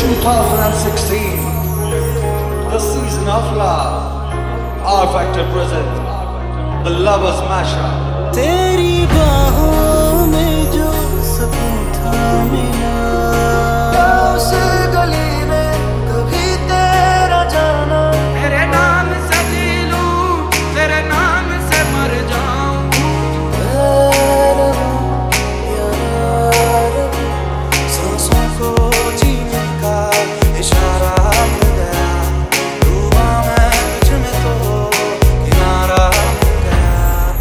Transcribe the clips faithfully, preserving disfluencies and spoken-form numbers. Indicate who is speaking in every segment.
Speaker 1: two thousand sixteen, the season of love. R Factor presents the Lovers Mashup.
Speaker 2: तेरी बाहों में जो सुकून था मिला, उस गली में कभी तेरा जाना।
Speaker 3: तेरे नाम से जी लूं, तेरे नाम से मर जाऊं।
Speaker 2: सांसों को जीने का इशारा मिल गया, डूबा मैं तुझमें तो किनारा मिल गया।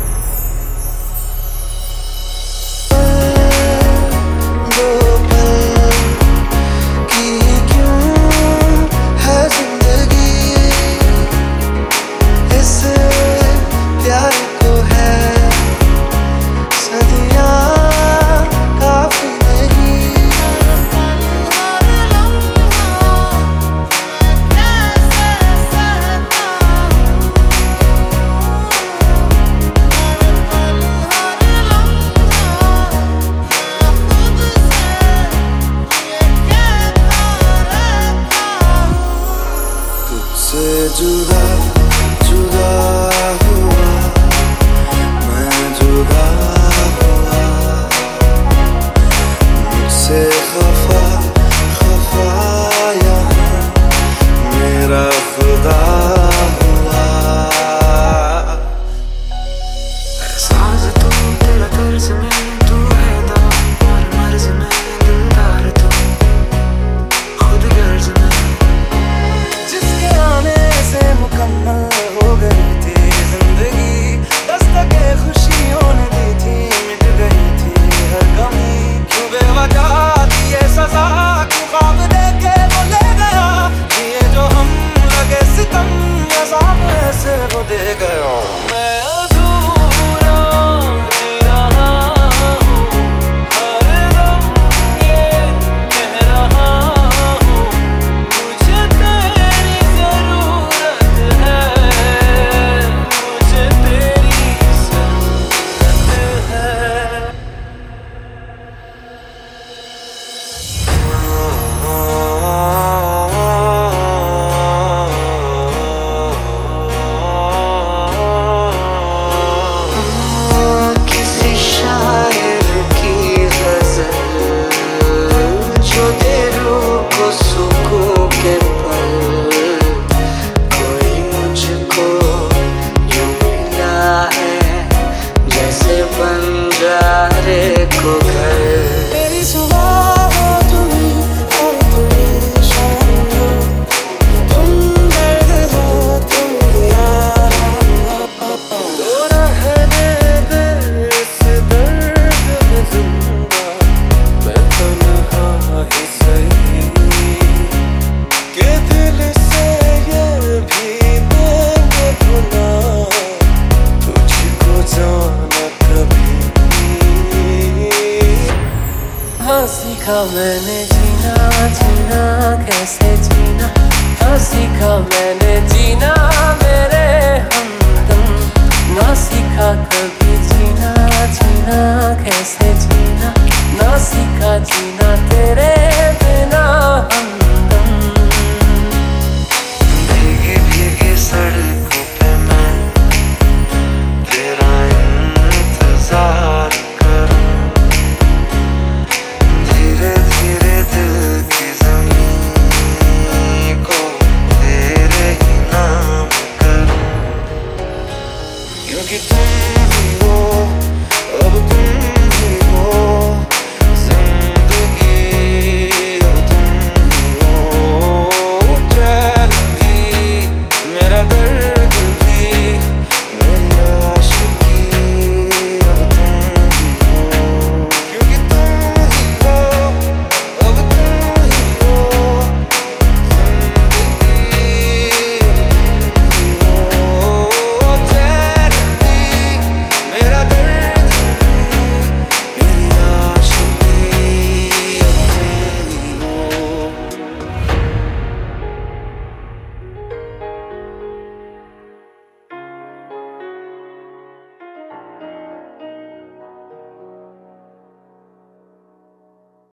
Speaker 2: दो पल की क्यों है जिंदगी, इस प्यार को है सदियां काफी नहीं। तुझसे जुदा जुदा हुआ मैं, जुदा हुआ मुझसे खफा खफा यहाँ मेरा खुदा हुआ। साज तू तेरा तर्ज में, तू है दवा और मर्ज में, दिलदार तू खुद गर्ज में। जिसके आने से मुकम्मल हो गई थी जिंदगी, दस्तके खुशियों ने दी थी, मिट गई थी हर कमी। क्यों बेवजह दी ये सजा, क्यों ख्वाब देके वो ले गया, जिए जो हम लगे सितम, अज़ाब ऐसे वो दे गया। मैं अधूरा जी रहा हूँ, हर दम ये कह रहा हूँ, मुझे तेरी जरूरत है, मुझे तेरी जरूरत है। किसी शायर की गज़ल जो दे रूह को सुकून के पल, कोई मुझको यूं मिला है जैसे बंजारे को घर। तेरी सुबह हो तुम और परेशान हो, तुम दर्द हो तुम यार हो, तो रहने दे इस दर्द में जिंदा मैं तन्हा ही सही, कि दिल से ये भी देंगे भुला तुझको जाना कभी। हाँ सीखा मैंने जीना, जीना कैसे जीना, हाँ सीखा मैंने जीना मेरे हमदम। ना सीखा कभी जीना, जीना कैसे जीना, ना सीखा जीना।